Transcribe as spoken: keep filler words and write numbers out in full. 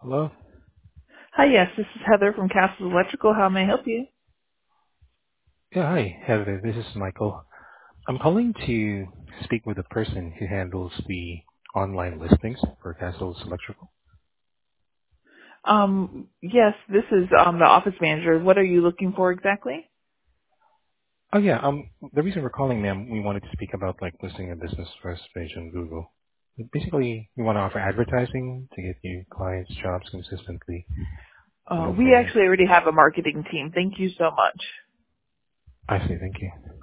Hello? Hi, yes, this is Heather from Castle Electrical. How may I help you? Yeah, hi, Heather. This is Michael. I'm calling to speak with the person who handles the online listings for Castle's Electrical. Um, yes, this is um the office manager. What are you looking for exactly? Oh, yeah, um, the reason we're calling, ma'am, we wanted to speak about, like, listing a business first page on Google. Basically, we want to offer advertising to get you clients, jobs consistently. Uh, Go we from there. actually already have a marketing team. Thank you so much. I see, thank you.